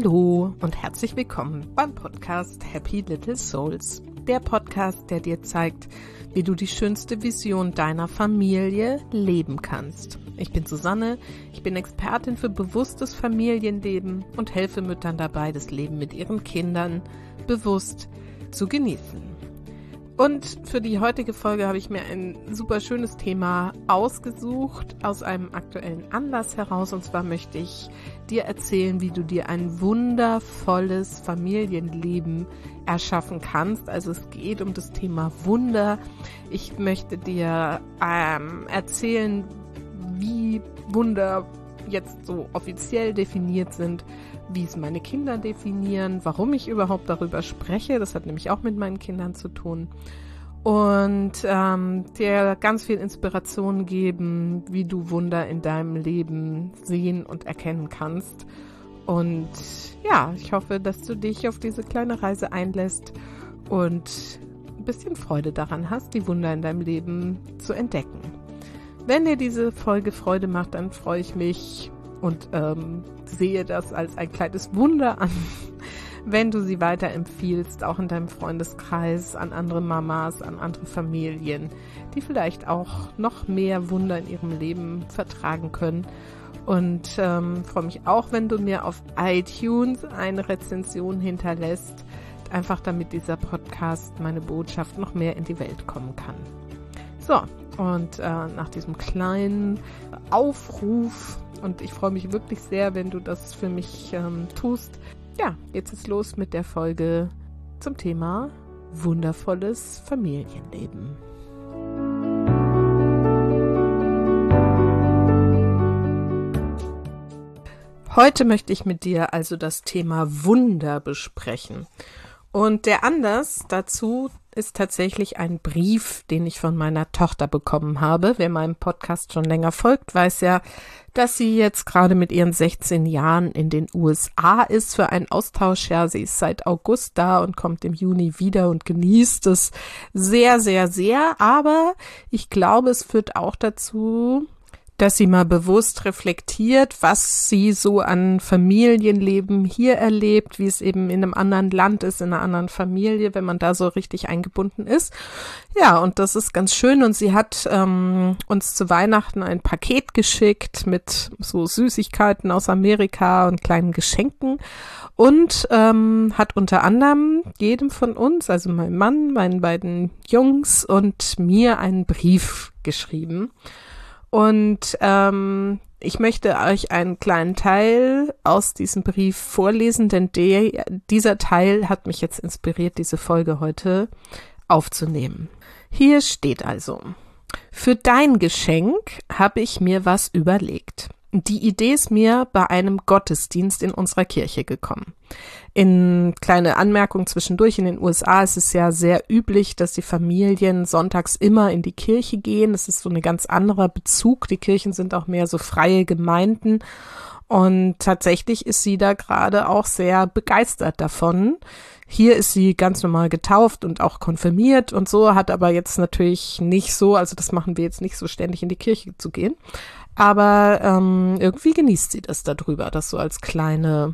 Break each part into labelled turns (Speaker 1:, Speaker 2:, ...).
Speaker 1: Hallo und herzlich willkommen beim Podcast Happy Little Souls. Der Podcast, der dir zeigt, wie du die schönste Vision deiner Familie leben kannst. Ich bin Susanne, ich bin Expertin für bewusstes Familienleben und helfe Müttern dabei, das Leben mit ihren Kindern bewusst zu genießen. Und für die heutige Folge habe ich mir ein super schönes Thema ausgesucht, aus einem aktuellen Anlass heraus. Und zwar möchte ich dir erzählen, wie du dir ein wundervolles Familienleben erschaffen kannst. Also es geht um das Thema Wunder. Ich möchte dir erzählen, wie Wunder jetzt so offiziell definiert sind, wie es meine Kinder definieren, warum ich überhaupt darüber spreche. Das hat nämlich auch mit meinen Kindern zu tun. Und dir ganz viel Inspiration geben, wie du Wunder in deinem Leben sehen und erkennen kannst. Und ja, ich hoffe, dass du dich auf diese kleine Reise einlässt und ein bisschen Freude daran hast, die Wunder in deinem Leben zu entdecken. Wenn dir diese Folge Freude macht, dann freue ich mich und sehe das als ein kleines Wunder an, wenn du sie weiterempfiehlst, auch in deinem Freundeskreis, an andere Mamas, an andere Familien, die vielleicht auch noch mehr Wunder in ihrem Leben vertragen können. Und freue mich auch, wenn du mir auf iTunes eine Rezension hinterlässt, einfach damit dieser Podcast, meine Botschaft, noch mehr in die Welt kommen kann. So, und nach diesem kleinen Aufruf, und ich freue mich wirklich sehr, wenn du das für mich tust, ja, jetzt ist los mit der Folge zum Thema wundervolles Familienleben. Heute möchte ich mit dir also das Thema Wunder besprechen. Und der Anlass dazu ist tatsächlich ein Brief, den ich von meiner Tochter bekommen habe. Wer meinem Podcast schon länger folgt, weiß ja, dass sie jetzt gerade mit ihren 16 Jahren in den USA ist für ein Austauschjahr. Sie ist seit August da und kommt im Juni wieder und genießt es sehr, sehr, sehr. Aber ich glaube, es führt auch dazu, dass sie mal bewusst reflektiert, was sie so an Familienleben hier erlebt, wie es eben in einem anderen Land ist, in einer anderen Familie, wenn man da so richtig eingebunden ist. Ja, und das ist ganz schön. Und sie hat uns zu Weihnachten ein Paket geschickt mit so Süßigkeiten aus Amerika und kleinen Geschenken und hat unter anderem jedem von uns, also meinem Mann, meinen beiden Jungs und mir einen Brief geschrieben. Und ich möchte euch einen kleinen Teil aus diesem Brief vorlesen, denn dieser Teil hat mich jetzt inspiriert, diese Folge heute aufzunehmen. Hier steht also: Für dein Geschenk habe ich mir was überlegt. Die Idee ist mir bei einem Gottesdienst in unserer Kirche gekommen. In kleine Anmerkung zwischendurch, in den USA ist es ja sehr üblich, dass die Familien sonntags immer in die Kirche gehen. Das ist so ein ganz anderer Bezug. Die Kirchen sind auch mehr so freie Gemeinden. Und tatsächlich ist sie da gerade auch sehr begeistert davon. Hier ist sie ganz normal getauft und auch konfirmiert und so, hat aber jetzt natürlich nicht so, also das machen wir jetzt nicht so ständig in die Kirche zu gehen. Aber irgendwie genießt sie das darüber, das so als kleine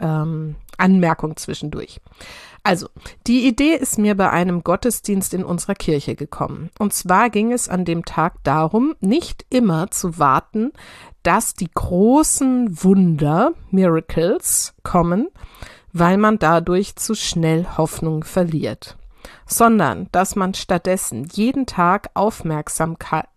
Speaker 1: Anmerkung zwischendurch. Also, die Idee ist mir bei einem Gottesdienst in unserer Kirche gekommen. Und zwar ging es an dem Tag darum, nicht immer zu warten, dass die großen Wunder, Miracles, kommen, weil man dadurch zu schnell Hoffnung verliert, sondern dass man stattdessen jeden Tag aufmerksam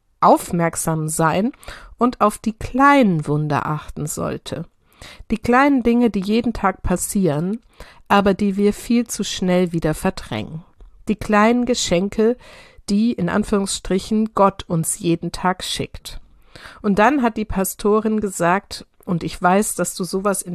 Speaker 1: sein und auf die kleinen Wunder achten sollte. Die kleinen Dinge, die jeden Tag passieren, aber die wir viel zu schnell wieder verdrängen. Die kleinen Geschenke, die, in Anführungsstrichen, Gott uns jeden Tag schickt. Und dann hat die Pastorin gesagt, und ich weiß, dass du sowas in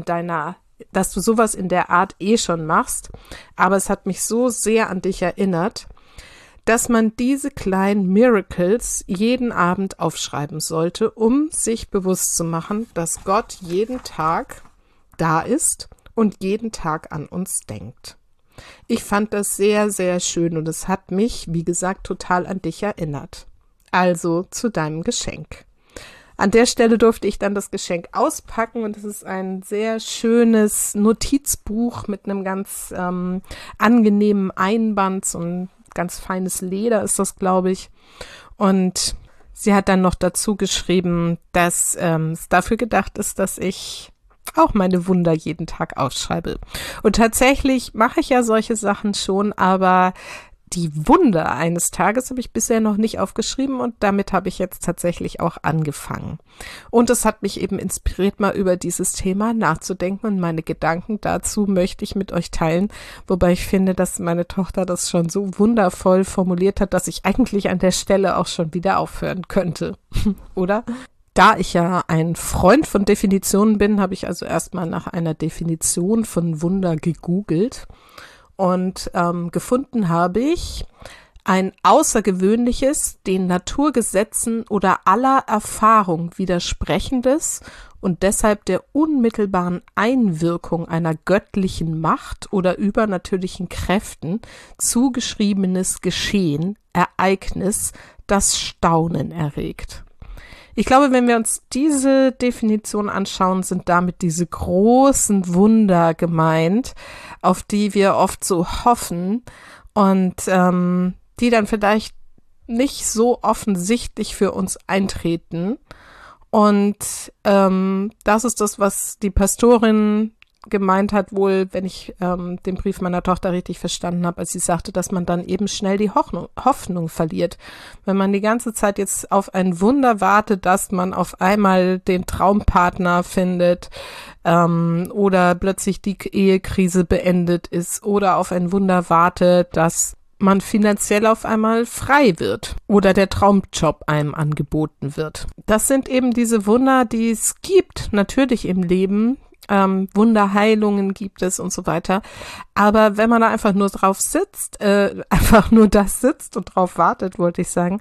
Speaker 1: der Art schon machst, aber es hat mich so sehr an dich erinnert, dass man diese kleinen Miracles jeden Abend aufschreiben sollte, um sich bewusst zu machen, dass Gott jeden Tag da ist und jeden Tag an uns denkt. Ich fand das sehr, sehr schön und es hat mich, wie gesagt, total an dich erinnert. Also zu deinem Geschenk. An der Stelle durfte ich dann das Geschenk auspacken und es ist ein sehr schönes Notizbuch mit einem ganz angenehmen Einband, so ein ganz feines Leder ist das, glaube ich. Und sie hat dann noch dazu geschrieben, dass es dafür gedacht ist, dass ich auch meine Wunder jeden Tag aufschreibe. Und tatsächlich mache ich ja solche Sachen schon, aber die Wunder eines Tages habe ich bisher noch nicht aufgeschrieben und damit habe ich jetzt tatsächlich auch angefangen. Und es hat mich eben inspiriert, mal über dieses Thema nachzudenken und meine Gedanken dazu möchte ich mit euch teilen, wobei ich finde, dass meine Tochter das schon so wundervoll formuliert hat, dass ich eigentlich an der Stelle auch schon wieder aufhören könnte, oder? Da ich ja ein Freund von Definitionen bin, habe ich also erstmal nach einer Definition von Wunder gegoogelt. Und gefunden habe ich ein außergewöhnliches, den Naturgesetzen oder aller Erfahrung widersprechendes und deshalb der unmittelbaren Einwirkung einer göttlichen Macht oder übernatürlichen Kräften zugeschriebenes Geschehen, Ereignis, das Staunen erregt. Ich glaube, wenn wir uns diese Definition anschauen, sind damit diese großen Wunder gemeint, auf die wir oft so hoffen und die dann vielleicht nicht so offensichtlich für uns eintreten. Und das ist das, was die Pastorin gemeint hat, wohl, wenn ich den Brief meiner Tochter richtig verstanden habe, als sie sagte, dass man dann eben schnell die Hoffnung verliert. Wenn man die ganze Zeit jetzt auf ein Wunder wartet, dass man auf einmal den Traumpartner findet oder plötzlich die Ehekrise beendet ist oder auf ein Wunder wartet, dass man finanziell auf einmal frei wird oder der Traumjob einem angeboten wird. Das sind eben diese Wunder, die es gibt, natürlich im Leben. Wunderheilungen gibt es und so weiter. Aber wenn man da einfach nur drauf sitzt, einfach nur das sitzt und drauf wartet, wollte ich sagen,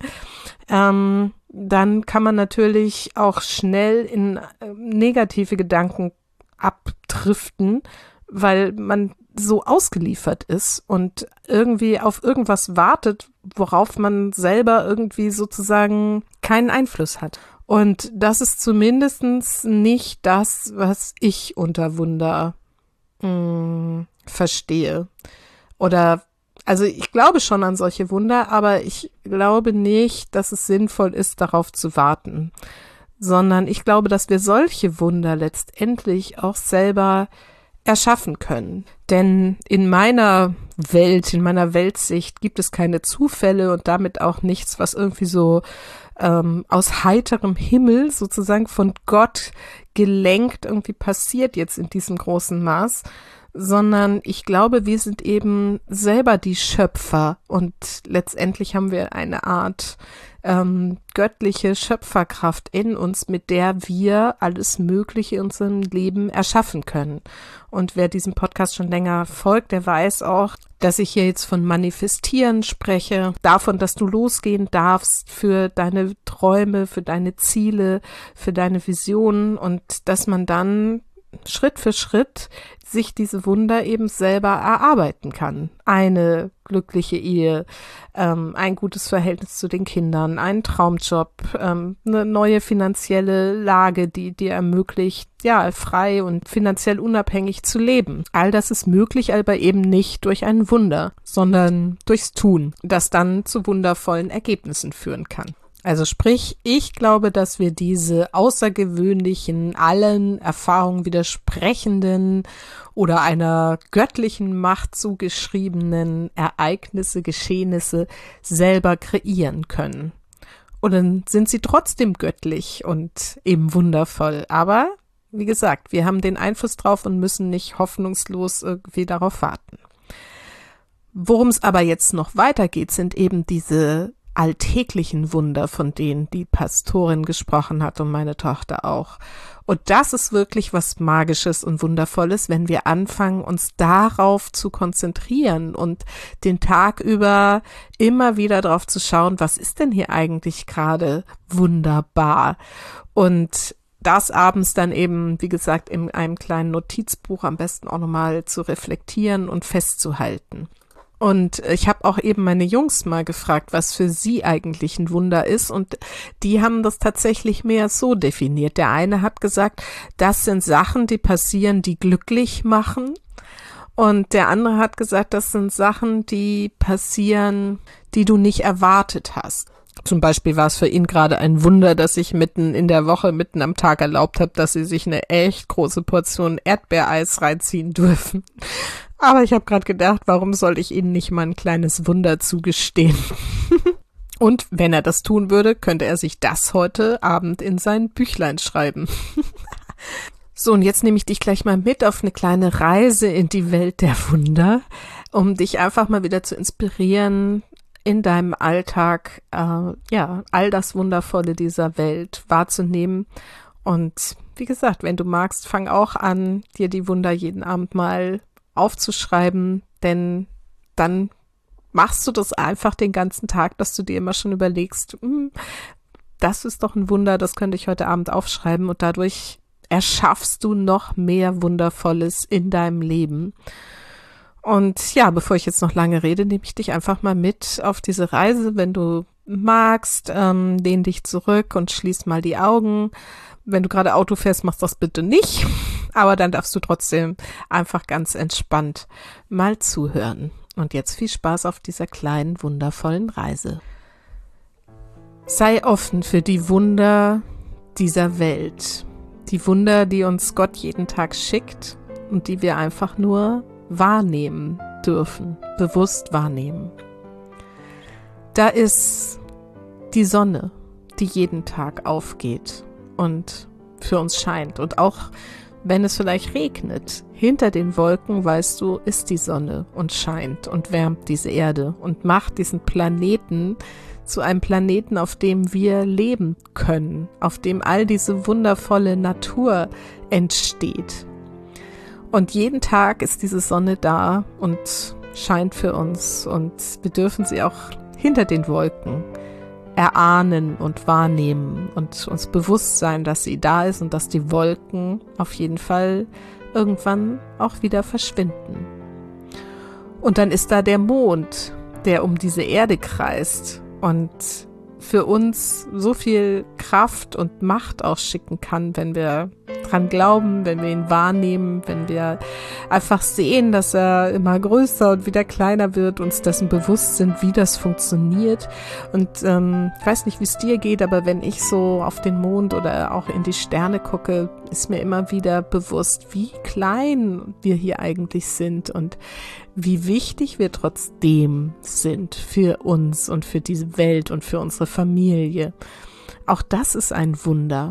Speaker 1: dann kann man natürlich auch schnell in negative Gedanken abdriften, weil man so ausgeliefert ist und irgendwie auf irgendwas wartet, worauf man selber irgendwie sozusagen keinen Einfluss hat. Und das ist zumindestens nicht das, was ich unter Wunder verstehe. Oder, also ich glaube schon an solche Wunder, aber ich glaube nicht, dass es sinnvoll ist, darauf zu warten. Sondern ich glaube, dass wir solche Wunder letztendlich auch selber erschaffen können. Denn in meiner Welt, in meiner Weltsicht gibt es keine Zufälle und damit auch nichts, was irgendwie so aus heiterem Himmel sozusagen von Gott gelenkt irgendwie passiert jetzt in diesem großen Maß, sondern ich glaube, wir sind eben selber die Schöpfer und letztendlich haben wir eine Art göttliche Schöpferkraft in uns, mit der wir alles Mögliche in unserem Leben erschaffen können. Und wer diesem Podcast schon länger folgt, der weiß auch, dass ich hier jetzt von Manifestieren spreche, davon, dass du losgehen darfst für deine Träume, für deine Ziele, für deine Visionen und dass man dann Schritt für Schritt sich diese Wunder eben selber erarbeiten kann. Eine glückliche Ehe, ein gutes Verhältnis zu den Kindern, einen Traumjob, eine neue finanzielle Lage, die dir ermöglicht, ja, frei und finanziell unabhängig zu leben. All das ist möglich, aber eben nicht durch ein Wunder, sondern durchs Tun, das dann zu wundervollen Ergebnissen führen kann. Also sprich, ich glaube, dass wir diese außergewöhnlichen, allen Erfahrungen widersprechenden oder einer göttlichen Macht zugeschriebenen Ereignisse, Geschehnisse selber kreieren können. Und dann sind sie trotzdem göttlich und eben wundervoll. Aber, wie gesagt, wir haben den Einfluss drauf und müssen nicht hoffnungslos irgendwie darauf warten. Worum es aber jetzt noch weitergeht, sind eben diese alltäglichen Wunder, von denen die Pastorin gesprochen hat und meine Tochter auch. Und das ist wirklich was Magisches und Wundervolles, wenn wir anfangen, uns darauf zu konzentrieren und den Tag über immer wieder drauf zu schauen, was ist denn hier eigentlich gerade wunderbar? Und das abends dann eben, wie gesagt, in einem kleinen Notizbuch am besten auch nochmal zu reflektieren und festzuhalten. Und ich habe auch eben meine Jungs mal gefragt, was für sie eigentlich ein Wunder ist. Und die haben das tatsächlich mehr so definiert. Der eine hat gesagt, das sind Sachen, die passieren, die glücklich machen. Und der andere hat gesagt, das sind Sachen, die passieren, die du nicht erwartet hast. Zum Beispiel war es für ihn gerade ein Wunder, dass ich mitten in der Woche, mitten am Tag erlaubt habe, dass sie sich eine echt große Portion Erdbeereis reinziehen dürfen. Aber ich habe gerade gedacht, warum soll ich ihnen nicht mal ein kleines Wunder zugestehen? Und wenn er das tun würde, könnte er sich das heute Abend in sein Büchlein schreiben. So, und jetzt nehme ich dich gleich mal mit auf eine kleine Reise in die Welt der Wunder, um dich einfach mal wieder zu inspirieren, in deinem Alltag, all das Wundervolle dieser Welt wahrzunehmen. Und wie gesagt, wenn du magst, fang auch an, dir die Wunder jeden Abend mal aufzuschreiben, denn dann machst du das einfach den ganzen Tag, dass du dir immer schon überlegst, das ist doch ein Wunder, das könnte ich heute Abend aufschreiben, und dadurch erschaffst du noch mehr Wundervolles in deinem Leben. Und ja, bevor ich jetzt noch lange rede, nehme ich dich einfach mal mit auf diese Reise. Wenn du magst, lehn dich zurück und schließ mal die Augen. Wenn du gerade Auto fährst, machst das bitte nicht. Aber dann darfst du trotzdem einfach ganz entspannt mal zuhören. Und jetzt viel Spaß auf dieser kleinen, wundervollen Reise. Sei offen für die Wunder dieser Welt. Die Wunder, die uns Gott jeden Tag schickt und die wir einfach nur wahrnehmen dürfen, bewusst wahrnehmen. Da ist die Sonne, die jeden Tag aufgeht und für uns scheint. Und auch wenn es vielleicht regnet, hinter den Wolken, weißt du, ist die Sonne und scheint und wärmt diese Erde und macht diesen Planeten zu einem Planeten, auf dem wir leben können, auf dem all diese wundervolle Natur entsteht. Und jeden Tag ist diese Sonne da und scheint für uns, und wir dürfen sie auch hinter den Wolken erahnen und wahrnehmen und uns bewusst sein, dass sie da ist und dass die Wolken auf jeden Fall irgendwann auch wieder verschwinden. Und dann ist da der Mond, der um diese Erde kreist und für uns so viel Kraft und Macht auch schicken kann, wenn wir dran glauben, wenn wir ihn wahrnehmen, wenn wir einfach sehen, dass er immer größer und wieder kleiner wird, uns dessen bewusst sind, wie das funktioniert. Und ich weiß nicht, wie es dir geht, aber wenn ich so auf den Mond oder auch in die Sterne gucke, ist mir immer wieder bewusst, wie klein wir hier eigentlich sind und wie wichtig wir trotzdem sind für uns und für diese Welt und für unsere Familie. Auch das ist ein Wunder.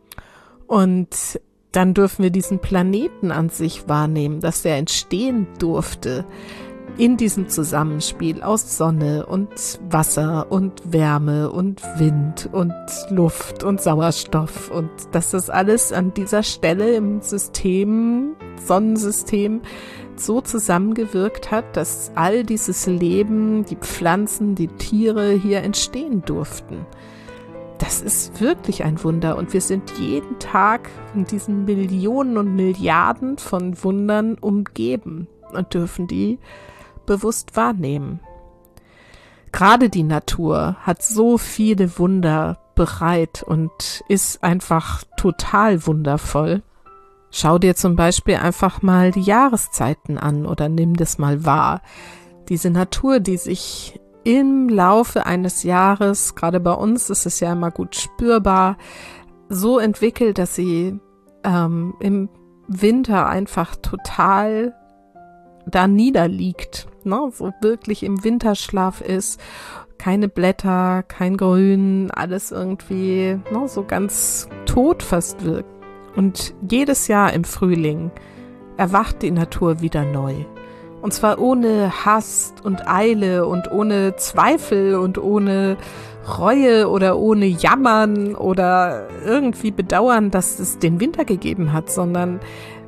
Speaker 1: Und dann dürfen wir diesen Planeten an sich wahrnehmen, dass er entstehen durfte in diesem Zusammenspiel aus Sonne und Wasser und Wärme und Wind und Luft und Sauerstoff, und dass das alles an dieser Stelle im System, Sonnensystem, so zusammengewirkt hat, dass all dieses Leben, die Pflanzen, die Tiere hier entstehen durften. Das ist wirklich ein Wunder, und wir sind jeden Tag von diesen Millionen und Milliarden von Wundern umgeben und dürfen die bewusst wahrnehmen. Gerade die Natur hat so viele Wunder bereit und ist einfach total wundervoll. Schau dir zum Beispiel einfach mal die Jahreszeiten an oder nimm das mal wahr. Diese Natur, die sich im Laufe eines Jahres, gerade bei uns ist es ja immer gut spürbar, so entwickelt, dass sie im Winter einfach total da niederliegt, ne? So wirklich im Winterschlaf ist, keine Blätter, kein Grün, alles irgendwie so ganz tot fast wirkt. Und jedes Jahr im Frühling erwacht die Natur wieder neu. Und zwar ohne Hast und Eile und ohne Zweifel und ohne Reue oder ohne Jammern oder irgendwie bedauern, dass es den Winter gegeben hat, sondern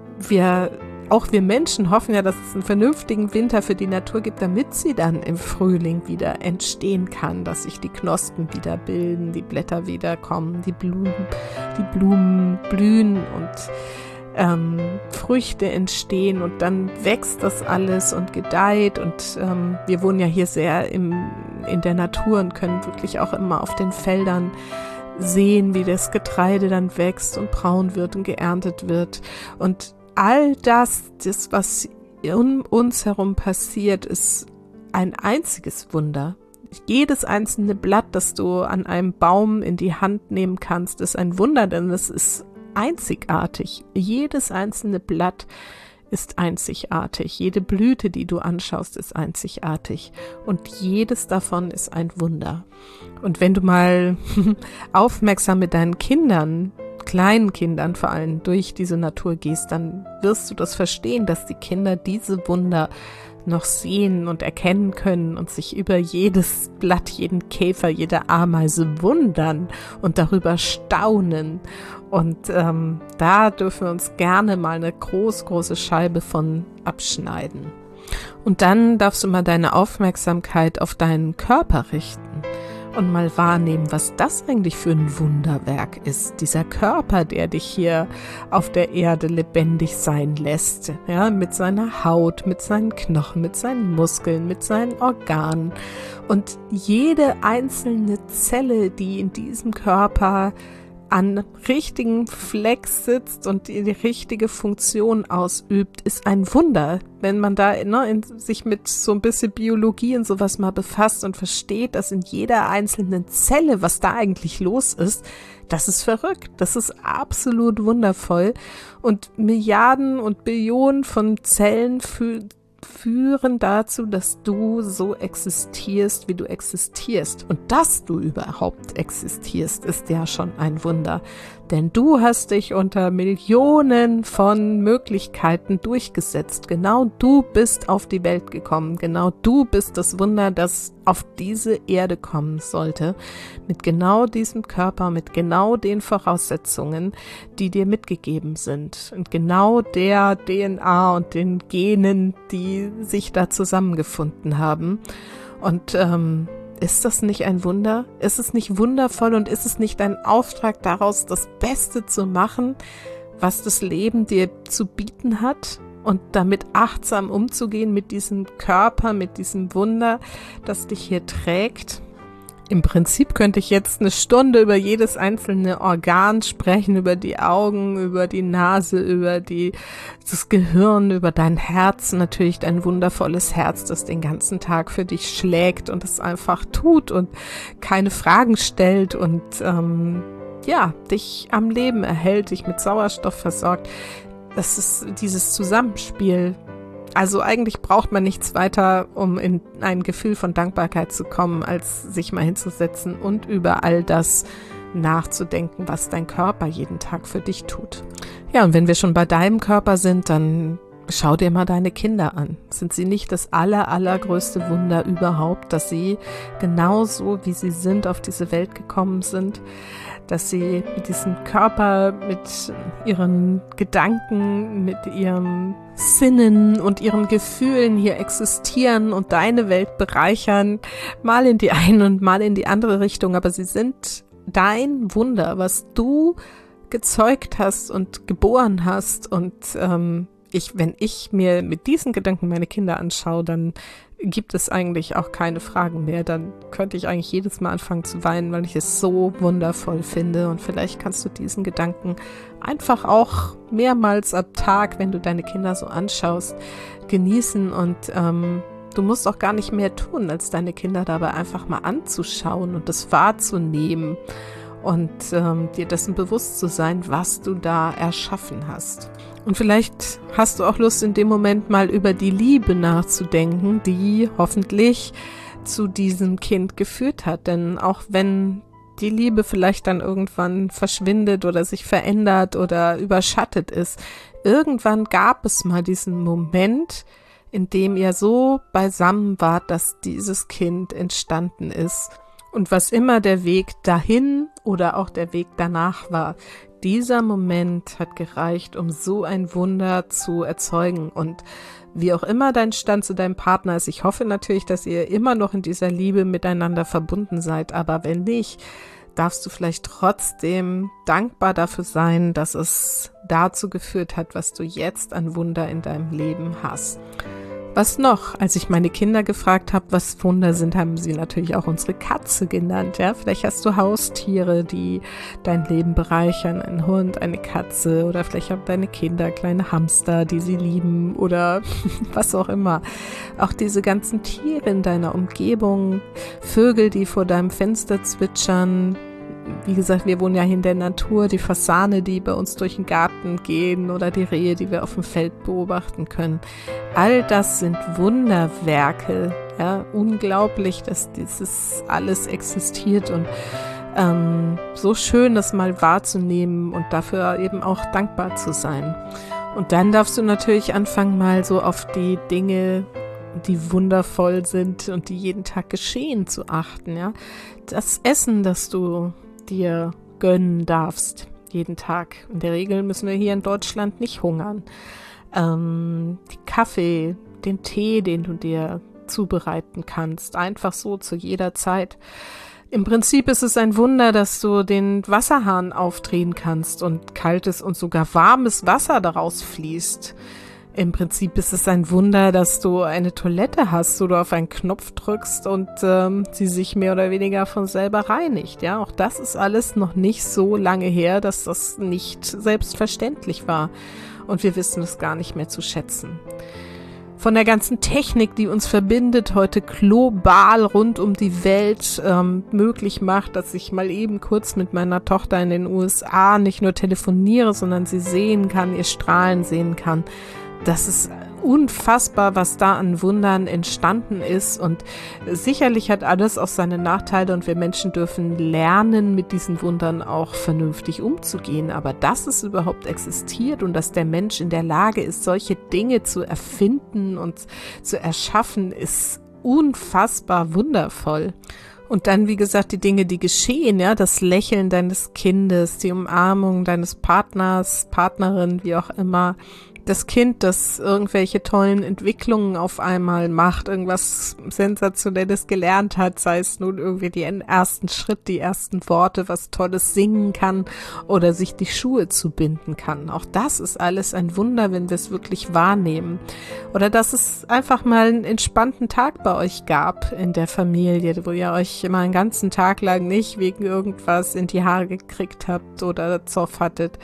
Speaker 1: auch wir Menschen hoffen ja, dass es einen vernünftigen Winter für die Natur gibt, damit sie dann im Frühling wieder entstehen kann, dass sich die Knospen wieder bilden, die Blätter wieder kommen, die Blumen blühen und Früchte entstehen und dann wächst das alles und gedeiht und wir wohnen ja hier sehr in der Natur und können wirklich auch immer auf den Feldern sehen, wie das Getreide dann wächst und braun wird und geerntet wird und all das was um uns herum passiert, ist ein einziges Wunder. Jedes einzelne Blatt, das du an einem Baum in die Hand nehmen kannst, ist ein Wunder, denn es ist einzigartig. Jedes einzelne Blatt ist einzigartig. Jede Blüte, die du anschaust, ist einzigartig. Und jedes davon ist ein Wunder. Und wenn du mal aufmerksam mit deinen Kindern, kleinen Kindern vor allem, durch diese Natur gehst, dann wirst du das verstehen, dass die Kinder diese Wunder noch sehen und erkennen können und sich über jedes Blatt, jeden Käfer, jede Ameise wundern und darüber staunen. Und da dürfen wir uns gerne mal eine große Scheibe von abschneiden. Und dann darfst du mal deine Aufmerksamkeit auf deinen Körper richten und mal wahrnehmen, was das eigentlich für ein Wunderwerk ist. Dieser Körper, der dich hier auf der Erde lebendig sein lässt, ja, mit seiner Haut, mit seinen Knochen, mit seinen Muskeln, mit seinen Organen. Und jede einzelne Zelle, die in diesem Körper an richtigen Fleck sitzt und die richtige Funktion ausübt, ist ein Wunder. Wenn man da sich mit so ein bisschen Biologie und sowas mal befasst und versteht, dass in jeder einzelnen Zelle, was da eigentlich los ist, das ist verrückt. Das ist absolut wundervoll. Und Milliarden und Billionen von Zellen führen dazu, dass du so existierst, wie du existierst. Und dass du überhaupt existierst, ist ja schon ein Wunder. Denn du hast dich unter Millionen von Möglichkeiten durchgesetzt. Genau du bist auf die Welt gekommen. Genau du bist das Wunder, das auf diese Erde kommen sollte. Mit genau diesem Körper, mit genau den Voraussetzungen, die dir mitgegeben sind. Und genau der DNA und den Genen, die sich da zusammengefunden haben. Und ist das nicht ein Wunder? Ist es nicht wundervoll und ist es nicht ein Auftrag daraus, das Beste zu machen, was das Leben dir zu bieten hat und damit achtsam umzugehen mit diesem Körper, mit diesem Wunder, das dich hier trägt? Im Prinzip könnte ich jetzt eine Stunde über jedes einzelne Organ sprechen, über die Augen, über die Nase, über das Gehirn, über dein Herz, natürlich dein wundervolles Herz, das den ganzen Tag für dich schlägt und es einfach tut und keine Fragen stellt und dich am Leben erhält, dich mit Sauerstoff versorgt. Das ist dieses Zusammenspiel. Also eigentlich braucht man nichts weiter, um in ein Gefühl von Dankbarkeit zu kommen, als sich mal hinzusetzen und über all das nachzudenken, was dein Körper jeden Tag für dich tut. Ja, und wenn wir schon bei deinem Körper sind, dann schau dir mal deine Kinder an. Sind sie nicht das allergrößte Wunder überhaupt, dass sie genauso, wie sie sind, auf diese Welt gekommen sind? Dass sie mit diesem Körper, mit ihren Gedanken, mit ihren Sinnen und ihren Gefühlen hier existieren und deine Welt bereichern, mal in die eine und mal in die andere Richtung, aber sie sind dein Wunder, was du gezeugt hast und geboren hast. Und wenn ich mir mit diesen Gedanken meine Kinder anschaue, dann gibt es eigentlich auch keine Fragen mehr. Dann könnte ich eigentlich jedes Mal anfangen zu weinen, weil ich es so wundervoll finde. Und vielleicht kannst du diesen Gedanken einfach auch mehrmals am Tag, wenn du deine Kinder so anschaust, genießen. Und du musst auch gar nicht mehr tun, als deine Kinder dabei einfach mal anzuschauen und das wahrzunehmen und dir dessen bewusst zu sein, was du da erschaffen hast. Und vielleicht hast du auch Lust, in dem Moment mal über die Liebe nachzudenken, die hoffentlich zu diesem Kind geführt hat. Denn auch wenn die Liebe vielleicht dann irgendwann verschwindet oder sich verändert oder überschattet ist, irgendwann gab es mal diesen Moment, in dem ihr so beisammen wart, dass dieses Kind entstanden ist. Und was immer der Weg dahin oder auch der Weg danach war, dieser Moment hat gereicht, um so ein Wunder zu erzeugen. Und wie auch immer dein Stand zu deinem Partner ist, ich hoffe natürlich, dass ihr immer noch in dieser Liebe miteinander verbunden seid. Aber wenn nicht, darfst du vielleicht trotzdem dankbar dafür sein, dass es dazu geführt hat, was du jetzt an Wunder in deinem Leben hast. Was noch? Als ich meine Kinder gefragt habe, was Wunder sind, haben sie natürlich auch unsere Katze genannt. Ja, vielleicht hast du Haustiere, die dein Leben bereichern. Ein Hund, eine Katze oder vielleicht haben deine Kinder kleine Hamster, die sie lieben oder was auch immer. Auch diese ganzen Tiere in deiner Umgebung, Vögel, die vor deinem Fenster zwitschern. Wie gesagt, wir wohnen ja hier in der Natur, die Fasane, die bei uns durch den Garten gehen oder die Rehe, die wir auf dem Feld beobachten können. All das sind Wunderwerke. Ja, unglaublich, dass dieses alles existiert und so schön, das mal wahrzunehmen und dafür eben auch dankbar zu sein. Und dann darfst du natürlich anfangen, mal so auf die Dinge, die wundervoll sind und die jeden Tag geschehen, zu achten. Ja, das Essen, das du dir gönnen darfst, jeden Tag. In der Regel müssen wir hier in Deutschland nicht hungern. Die Kaffee, den Tee, den du dir zubereiten kannst, einfach so zu jeder Zeit. Im Prinzip ist es ein Wunder, dass du den Wasserhahn aufdrehen kannst und kaltes und sogar warmes Wasser daraus fließt. Im Prinzip ist es ein Wunder, dass du eine Toilette hast, wo du auf einen Knopf drückst und sie sich mehr oder weniger von selber reinigt. Ja, auch das ist alles noch nicht so lange her, dass das nicht selbstverständlich war. Und wir wissen es gar nicht mehr zu schätzen. Von der ganzen Technik, die uns verbindet, heute global rund um die Welt möglich macht, dass ich mal eben kurz mit meiner Tochter in den USA nicht nur telefoniere, sondern sie sehen kann, ihr Strahlen sehen kann. Das ist unfassbar, was da an Wundern entstanden ist und sicherlich hat alles auch seine Nachteile und wir Menschen dürfen lernen, mit diesen Wundern auch vernünftig umzugehen, aber dass es überhaupt existiert und dass der Mensch in der Lage ist, solche Dinge zu erfinden und zu erschaffen, ist unfassbar wundervoll. Und dann, wie gesagt, die Dinge, die geschehen, ja, das Lächeln deines Kindes, die Umarmung deines Partners, Partnerin, wie auch immer, das Kind, das irgendwelche tollen Entwicklungen auf einmal macht, irgendwas Sensationelles gelernt hat, sei es nun irgendwie den ersten Schritt, die ersten Worte, was Tolles singen kann oder sich die Schuhe zubinden kann. Auch das ist alles ein Wunder, wenn wir es wirklich wahrnehmen. Oder dass es einfach mal einen entspannten Tag bei euch gab in der Familie, wo ihr euch immer einen ganzen Tag lang nicht wegen irgendwas in die Haare gekriegt habt oder Zoff hattet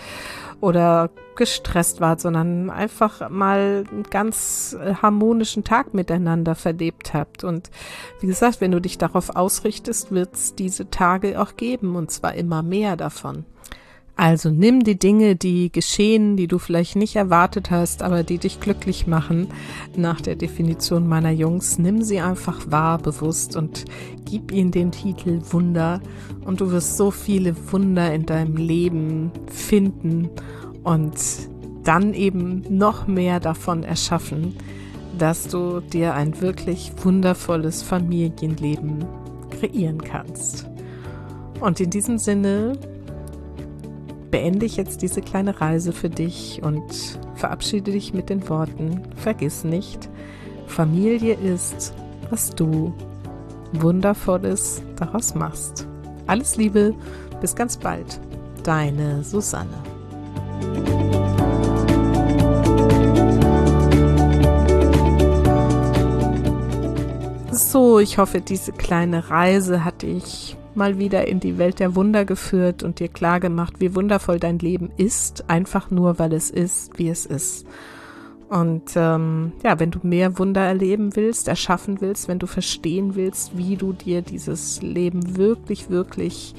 Speaker 1: oder gestresst wart, sondern einfach mal einen ganz harmonischen Tag miteinander verlebt habt. Und wie gesagt, wenn du dich darauf ausrichtest, wird es diese Tage auch geben und zwar immer mehr davon. Also nimm die Dinge, die geschehen, die du vielleicht nicht erwartet hast, aber die dich glücklich machen, nach der Definition meiner Jungs, nimm sie einfach wahr, bewusst und gib ihnen den Titel Wunder und du wirst so viele Wunder in deinem Leben finden und dann eben noch mehr davon erschaffen, dass du dir ein wirklich wundervolles Familienleben kreieren kannst. Und in diesem Sinne beende ich jetzt diese kleine Reise für dich und verabschiede dich mit den Worten: Vergiss nicht, Familie ist, was du Wundervolles daraus machst. Alles Liebe, bis ganz bald. Deine Susanne. So, ich hoffe, diese kleine Reise hat dich mal wieder in die Welt der Wunder geführt und dir klar gemacht, wie wundervoll dein Leben ist, einfach nur, weil es ist, wie es ist. Und wenn du mehr Wunder erleben willst, erschaffen willst, wenn du verstehen willst, wie du dir dieses Leben wirklich, wirklich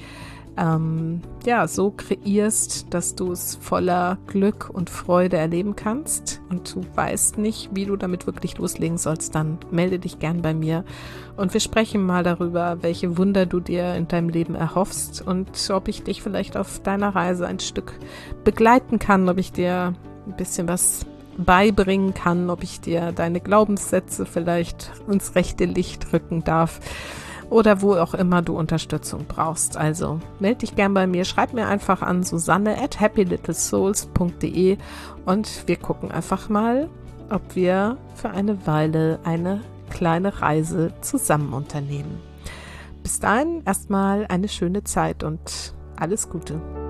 Speaker 1: so kreierst, dass du es voller Glück und Freude erleben kannst und du weißt nicht, wie du damit wirklich loslegen sollst, dann melde dich gern bei mir und wir sprechen mal darüber, welche Wunder du dir in deinem Leben erhoffst und ob ich dich vielleicht auf deiner Reise ein Stück begleiten kann, ob ich dir ein bisschen was beibringen kann, ob ich dir deine Glaubenssätze vielleicht ins rechte Licht rücken darf. Oder wo auch immer du Unterstützung brauchst. Also melde dich gern bei mir, schreib mir einfach an susanne@happylittlesouls.de und wir gucken einfach mal, ob wir für eine Weile eine kleine Reise zusammen unternehmen. Bis dahin erstmal eine schöne Zeit und alles Gute.